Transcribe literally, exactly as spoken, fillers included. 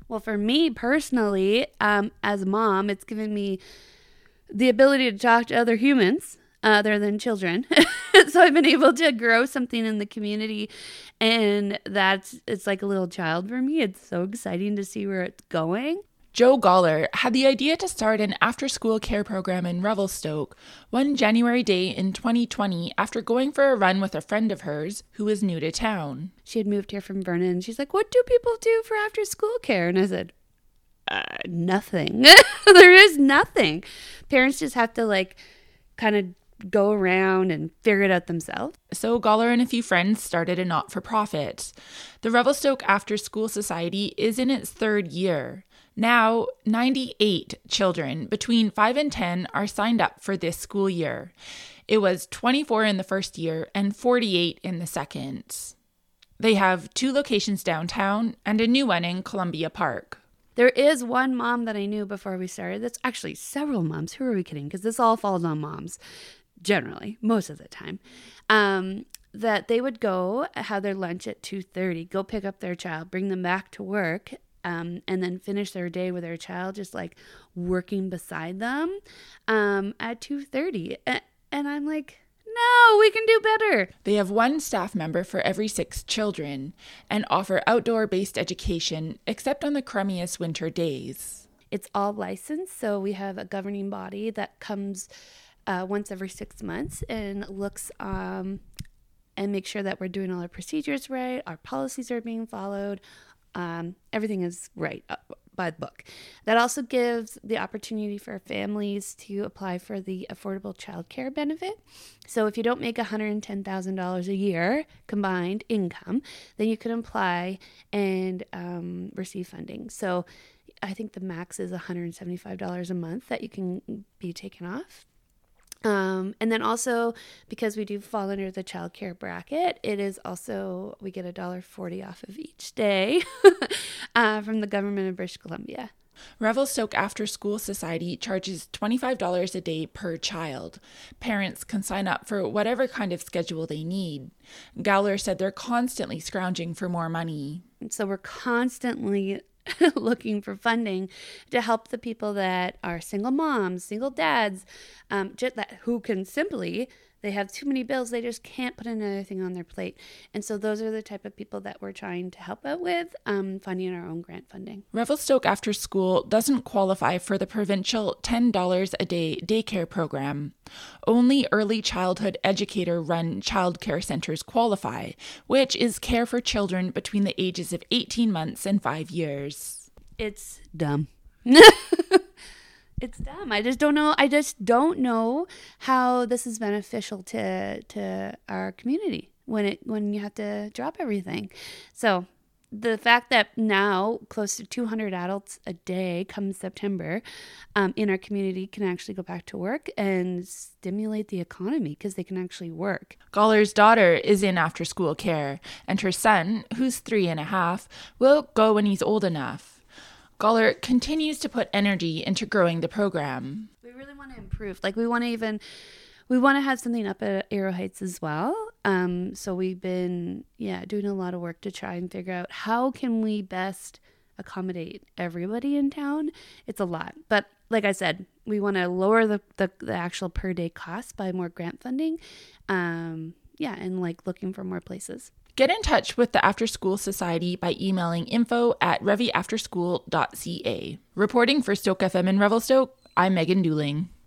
Well, for me personally, um, as a mom, it's given me the ability to talk to other humans other than children. So I've been able to grow something in the community, and that's, it's like a little child for me. It's so exciting to see where it's going. Jo Goller had the idea to start an after-school care program in Revelstoke one January day in twenty twenty after going for a run with a friend of hers who was new to town. She had moved here from Vernon, and she's like, what do people do for after-school care? And I said, uh, nothing. There is nothing. Parents just have to like kind of go around and figure it out themselves. So Goller and a few friends started a not-for-profit. The Revelstoke After School Society is in its third year. Now, ninety-eight children between five and ten are signed up for this school year. It was twenty-four in the first year and forty-eight in the second. They have two locations downtown and a new one in Columbia Park. There is one mom that I knew before we started. That's actually several moms. Who are we kidding? Because this all falls on moms, generally, most of the time. Um, that they would go have their lunch at two thirty, go pick up their child, bring them back to work, um, and then finish their day with their child, just like working beside them um, at two thirty. And, and I'm like, no, we can do better. They have one staff member for every six children and offer outdoor-based education, except on the crummiest winter days. It's all licensed, so we have a governing body that comes uh, once every six months and looks um, and makes sure that we're doing all our procedures right, our policies are being followed, um, everything is right uh, by the book. That also gives the opportunity for families to apply for the Affordable Child Care Benefit. So if you don't make one hundred ten thousand dollars a year combined income, then you can apply and um, receive funding. So I think the max is one hundred seventy-five dollars a month that you can be taken off. Um, and then also, because we do fall under the child care bracket, it is also, we get one dollar forty off of each day uh, from the government of British Columbia. Revelstoke After School Society charges twenty-five dollars a day per child. Parents can sign up for whatever kind of schedule they need. Goller said they're constantly scrounging for more money. So we're constantly looking for funding to help the people that are single moms, single dads, um, just that who can simply, they have too many bills, they just can't put another thing on their plate. And so those are the type of people that we're trying to help out with, um, finding our own grant funding. Revelstoke After School doesn't qualify for the provincial ten dollars a day daycare program. Only early childhood educator-run child care centers qualify, which is care for children between the ages of eighteen months and five years. It's dumb. It's dumb. I just don't know. I just don't know how this is beneficial to to our community when it when you have to drop everything. So the fact that now close to two hundred adults a day come September um, in our community can actually go back to work and stimulate the economy because they can actually work. Goller's daughter is in after-school care, and her son, who's three and a half, will go when he's old enough. Goller continues to put energy into growing the program. We really want to improve. Like we want to even, we want to have something up at Arrow Heights as well. Um, so we've been, yeah, doing a lot of work to try and figure out how can we best accommodate everybody in town. It's a lot. But like I said, we want to lower the, the, the actual per day cost by more grant funding. Um, yeah, and like looking for more places. Get in touch with the After School Society by emailing info at revyafterschool dot c a. Reporting for Stoke F M in Revelstoke, I'm Megan Dooling.